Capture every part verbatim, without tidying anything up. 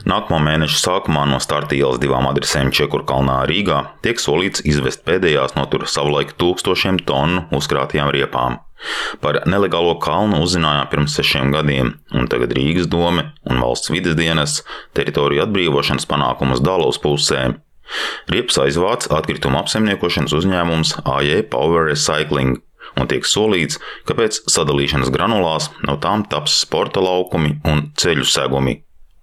Nākamā mēneša sākumā no starta ielas divām adresēm Čekurkalnā Rīgā tiek solīts izvest pēdējās no tur savulaik tūkstošiem tonu uzkrātajām riepām. Par nelegālo kalnu uzzinājām pirms sešiem gadiem, un tagad Rīgas dome un valsts vides dienests teritoriju atbrīvošanas panākumus dala uz pusēm. Riepas aizvāc atkrituma apsaimniekošanas uzņēmums A J Power Recycling, un tiek solīts, ka pēc sadalīšanas granulās no tām taps sporta laukumi un ceļu segumi.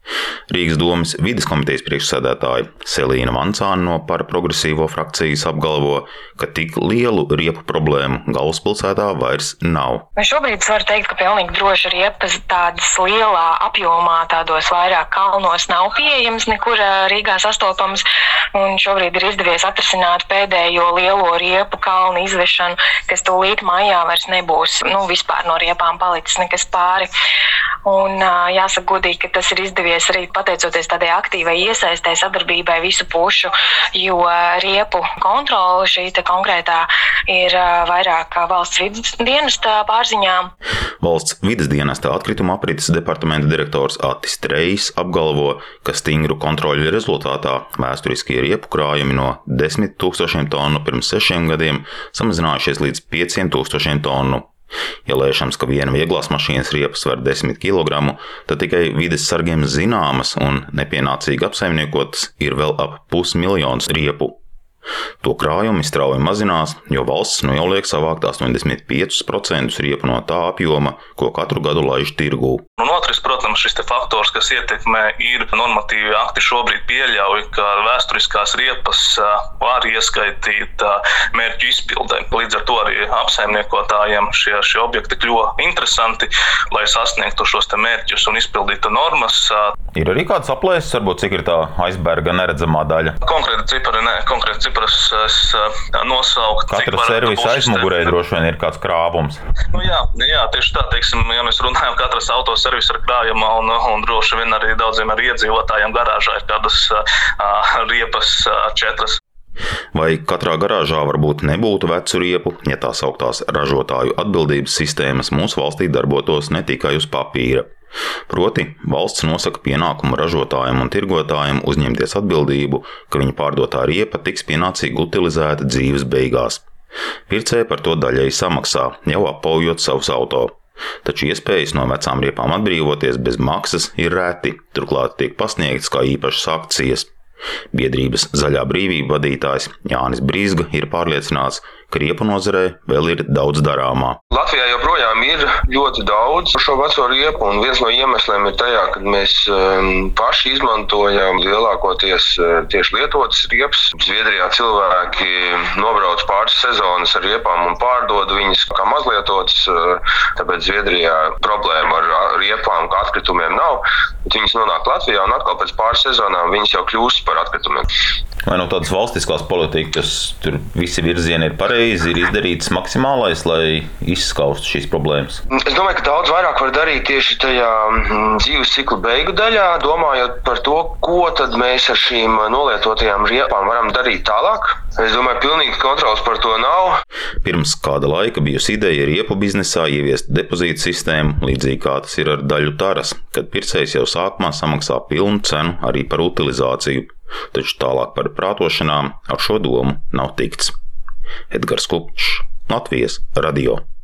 Rīgas domes vides komitejas priekšsēdētāja Selīna Vancāne no Par progresīvo frakcijas apgalvo, ka tik lielu riepu problēmu galvaspilsētā vairs nav. Šobrīd es varu teikt, ka pilnīgi droši riepas tādas lielā apjomā, tādos vairāk kalnos nav pieejams, nekur Rīgā sastopamas, un šobrīd ir izdevies atrisināt pēdējo lielo riepu kalnu izvešanu, kas tūlīt maijā vairs nebūs, nu vispār no riepām palicis nekas pāri. Un jāsaka godīgi, ka tas ir izdevies arī pateicoties tādai aktīvai iesaistē sadarbībai visu pušu, jo riepu kontrole šī te konkrētā ir vairāk valsts vides dienesta pārziņā. Valsts vides dienesta atkrituma aprites departamenta direktors Atis Trejs apgalvo, ka stingru kontroļu rezultātā vēsturiskie riepu krājumi no desmit tūkstošiem tonu pirms sešiem gadiem samazinājušies līdz pieciem tūkstošiem tonu. Ja lēšams, ka viena vieglās mašīnas riepas sver desmit kilogramu, tad tikai vides sargiem zināmas un nepienācīgi apsaimniekotas ir vēl ap pusmiljons riepu. To krājumi strauji mazinās, jo valsts nu jau liek savākt astoņdesmit piecus procentus riepu no tā apjoma, ko katru gadu laiž tirgū. Un otrs, protams, šis te faktors, kas ietekmē, ir normatīvi akti šobrīd pieļauj, ka vēsturiskās riepas var ieskaitīt mērķu izpildē. Līdz ar to arī apsaimniekotājiem šie, šie objekti kļuva interesanti, lai sasniegtu šos te mērķus un izpildītu normas. Ir arī kāds aplēses, varbūt cik ir tā aizberga neredzamā daļa? Konkrēti cipari, ne, konkrēti cipras es nosaukt. Katra servisa aizmugurē droši vien ir kāds krāvums. Nu jā, jā, tieši tā, teiksim, ja mēs runājam, katras autoservis ar krājumā un, un droši vien arī daudziem arī iedzīvotājiem garāžā ir kādas uh, riepas uh, četras. Vai katrā garāžā varbūt nebūtu vecu riepu, ja tā sauktās ražotāju atbildības sistēmas mūsu valstī darbotos ne tikai uz papīra? Proti, valsts nosaka pienākumu ražotājiem un tirgotājiem uzņemties atbildību, ka viņa pārdotā riepa tiks pienācīgi utilizēta dzīves beigās. Pircēji par to daļai samaksā, jau apaujot savus auto. Taču iespējas no vecām riepām atbrīvoties bez maksas ir reti, turklāt tiek pasniegtas kā īpašas akcijas. Biedrības Zaļā brīvība vadītājs Jānis Brīzga ir pārliecināts, ka riepu nozarē vēl ir daudz darāmā. Latvijā joprojām ir ļoti daudz šo veco riepu, un viens no iemesliem ir tajā, ka mēs um, paši izmantojam lielākoties uh, tieši lietotas riepas. Zviedrijā cilvēki nobrauc pāris sezonas ar riepām un pārdod viņas kā mazlietotas, uh, tāpēc Zviedrijā problēma ar riepām kā atkritumiem nav. Viņas nonāk Latvijā un atkal pēc pāris sezonām viņas jau kļūst par atkritumiem. Vai no tādas valstiskās politikas tur visi virzieni ir pareizi, ir izdarīts maksimālais, lai izskaustu šīs problēmas? Es domāju, ka daudz vairāk var darīt tieši tajā dzīves cikla beigu daļā, domājot par to, ko tad mēs ar šīm nolietotajām riepām varam darīt tālāk. Es domāju, pilnīgi kontrols par to nav. Pirms kāda laika bijusi ideja riepu biznesā ieviest depozītu sistēmu, līdzīgi kā tas ir ar daļu taras, kad pircējs jau sākumā samaksā pilnu cenu arī par utilizāciju. Taču tālāk par prātošanām ar šo domu nav tikts. Edgars Kupčs, Latvijas radio.